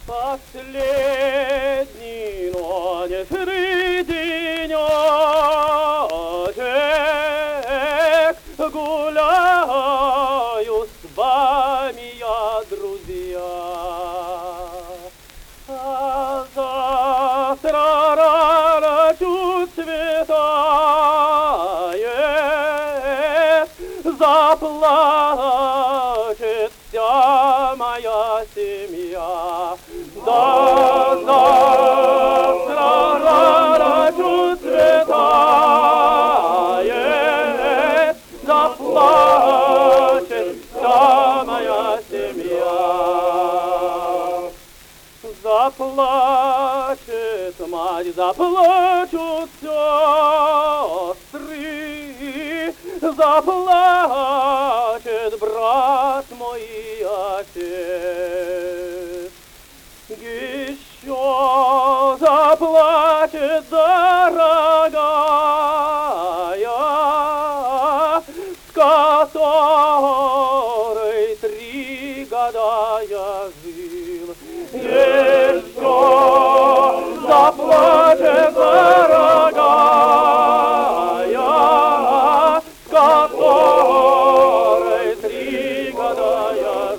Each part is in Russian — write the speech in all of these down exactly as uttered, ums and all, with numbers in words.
Последний, но не среди денечек гуляю с вами я, друзья. А завтра рано чуть светает, заплачет вся моя семья. Да завтра рано чуть светает, заплачет вся моя семья. Заплачет мать, заплачут сестры, заплачет брат мой и отец. Еще заплачет дорогая, с которой три года я жил. Еще заплачет дорогая, с которой три года я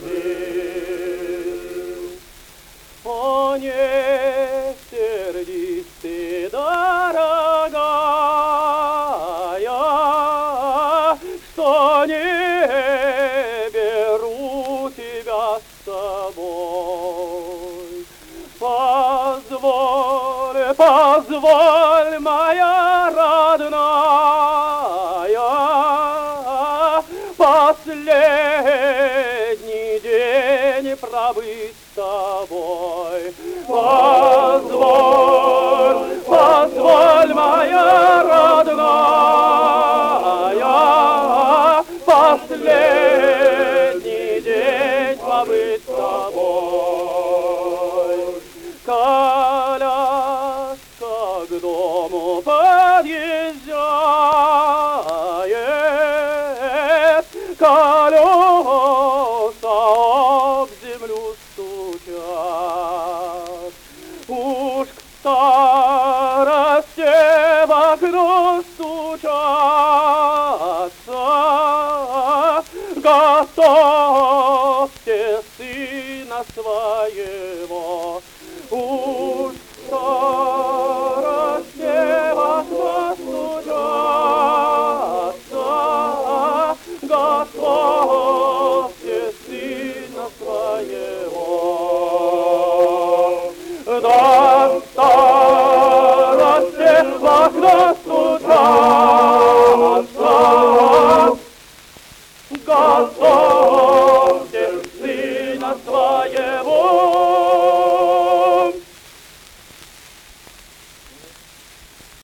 жил. О, не сердись ты, дорогая, что не беру тебя с собой. Позволь, позволь, моя родная, последний день пробыть с тобой. Позволь, позволь, моя родная, последний день побыть с тобой. Коляска к дому подъезжает, колеса об землю стучат. Уж к старости в окно стучатся, готовьте сына своего. Уж к старости в окно стучатся, готовьте сына своего. Да старости в окно стучатся, готовьте